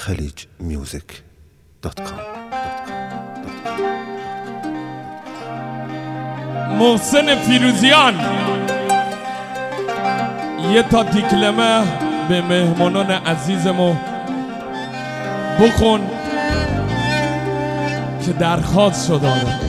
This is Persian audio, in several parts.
khalijmusic.com. محسن فیروزیان یه تا دیکلمه به مهمانان عزیزمو بخون که درخواست شده.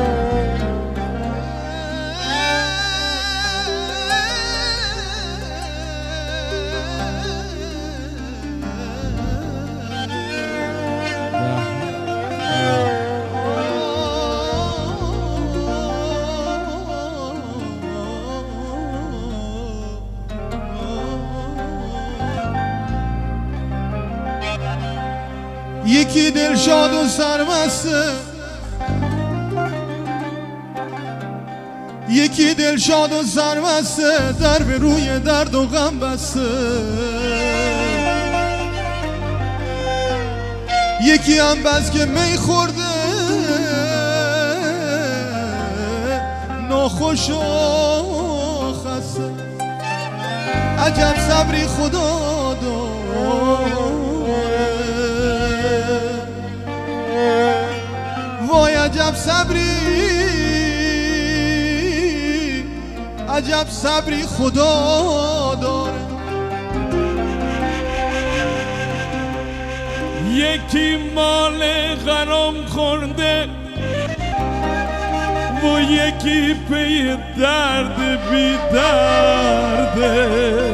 یکی دلشاد و سرمسته، یکی دلشاد و سرمسته، در به روی درد و غم بسته. یکی هم بس که می خورده، ناخوش و خسته. عجب صبری خدا داره، وای عجب صبری، عجب صبری خدا داره. یکی مال غرام خورده و یکی پی درد بی درده.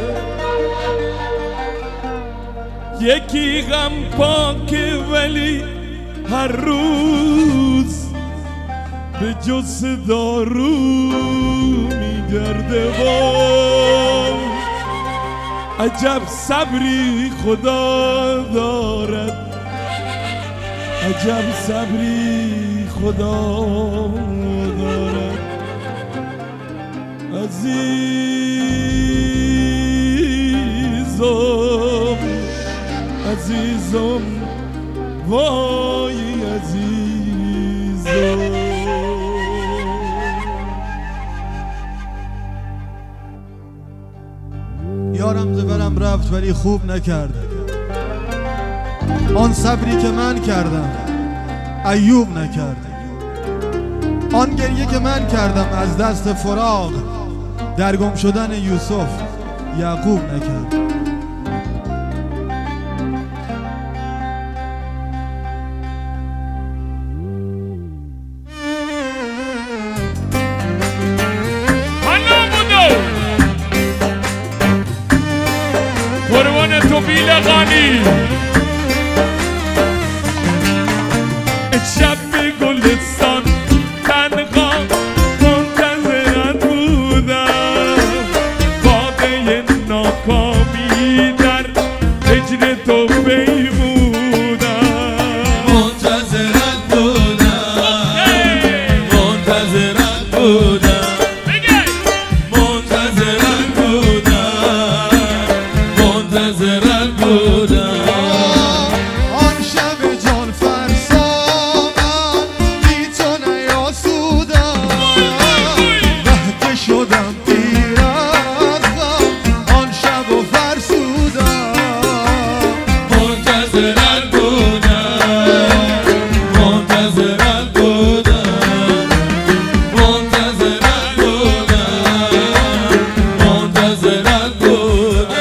یکی غم پاکه ولی هر روز به جز دارو میگرده. وای عجب صبری خدا دارد، عجب صبری خدا دارد. عزیزم عزیزم وای عزیزم. یارم زبرم رفت ولی خوب نکرد. آن صبری که من کردم ایوب نکرد. آن گریه که من کردم از دست فراق، در گم شدن یوسف یعقوب نکرد. قربان تو بیلقانی شب به گلستان تنها منتظرت بودم. باده ناکامی در هجر تو پیمودم. منتظرت بودم، منتظرت بودم، منتظرت بودم، منتظرت بودم. آن شب جان فرسا من بی تو نیاسودم. وقتی شدم پیر از غم آن شب و فرسودم. منتظرت بودم، منتظرت بودم، منتظرت بودم، منتظرت بودم.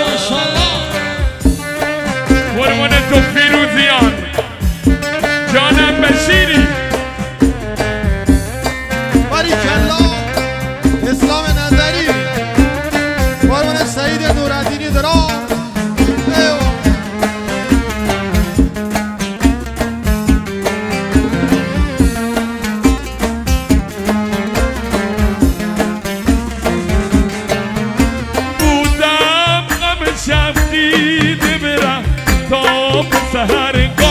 قربان تو فیروزیان جانم بشیری. باریکالله اسلام نظری، قربان سعید نورالدینی درام. بودم غم شب دیده برم تا به سحر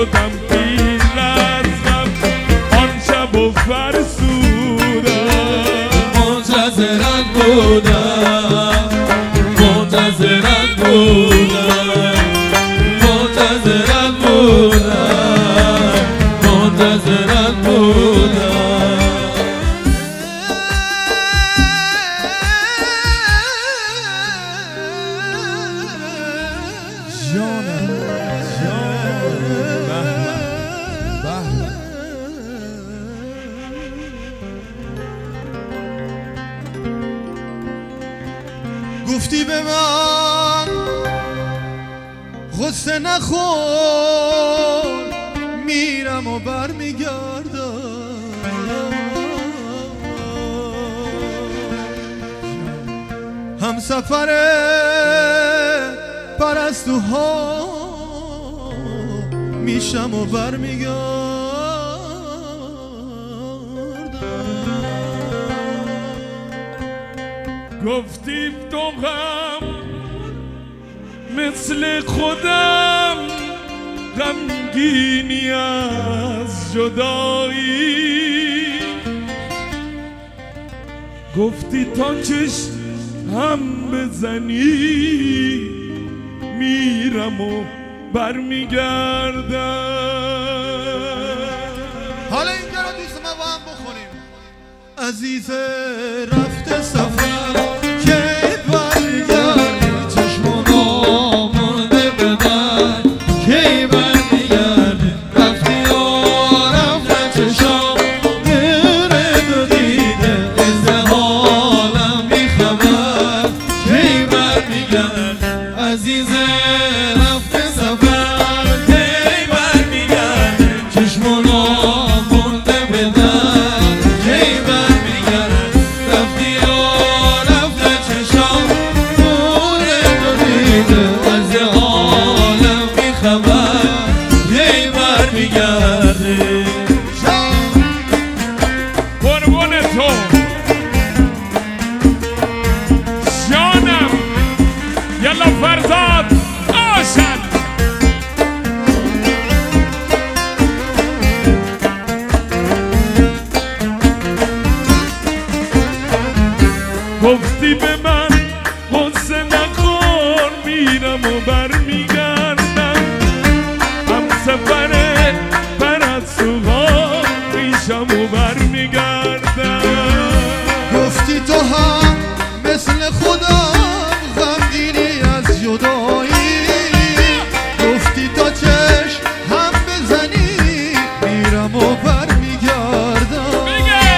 شدم پیر از غم آن شب و فرسودم منتظرت بودم منتظرت بودم منتظرت بودم منتظرت بودم جانم گفتی به من غصه نخور میرم و برمیگردم هم سفر پرستوها میشم و برمیگردم گفتی تو غم مثل خودم غمگینی از جدایی گفتی تا چشم هم بزنی میرم و برمیگردم حالا اینجا رو دوست ما با هم بخونیم عزیز رفته سفر که برگردی چشمونو مونده به من کی برمیگردی رفتی و رفته چشام دره دو دیده از حالم بیخبر کی برمیگردی عزیز رفته سفر کی برمیگردی چشمونو مونده به من کی برمیگردی رفتی و رفته چشام دره دو دیده از حالم بیخبر کی برمیگردی قربون تو جانم یلا فرزاد آشن گفتی به من غصه نخور میرم و برمیگردم هم سفر پرستوها میشم و برمیگردم گفتی تو هم مثل خودم غمگینی از جدایی گفتی تا چشم هم بزنی میرم و برمیگردم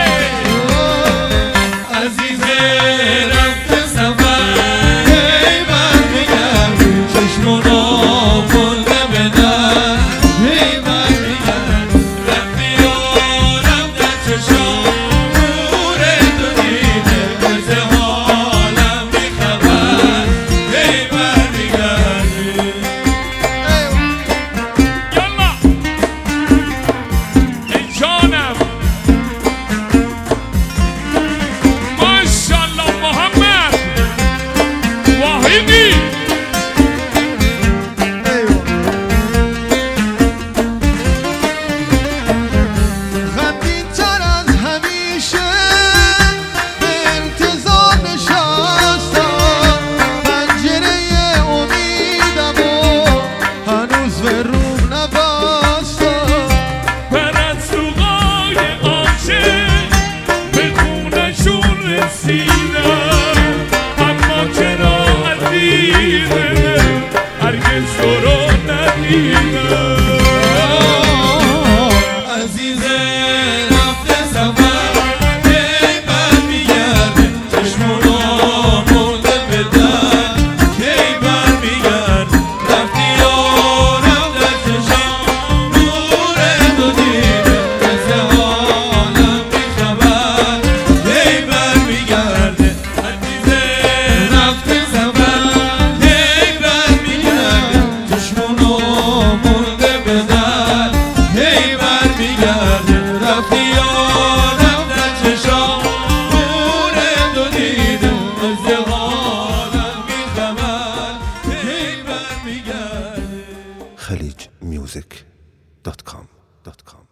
عزیز رفته سفر کی برمیگردی چشمونو مونده به در کی برمیگردی رفتی و رفته چشام نور تو دیده از حالم بیخبر کی برمیگردی یلا ای جانم ماشالله محمد واحدی غمگین تر از همیشه به انتظار نشستم پنجره امیدم و هنوز به روم نبستم پرستوهای عاشق به خونشون رسیدن اما چرا عزیزه هرگز تو رو ندیدم عزیز رفته سفر کی برمیگردی چشمونو مونده به در کی برمیگردی رفتی و رفته چشام نور دو دیده از حالم بیخبر کی برمیگردی عزیز رفته سفر کی برمیگردی چشمونو مونده به در کی برمیگردی رفتی و رفته چشام نور دو دیده از حالم بیخبر کی برمیگردی خلیجmusic.com www.djshinsky.com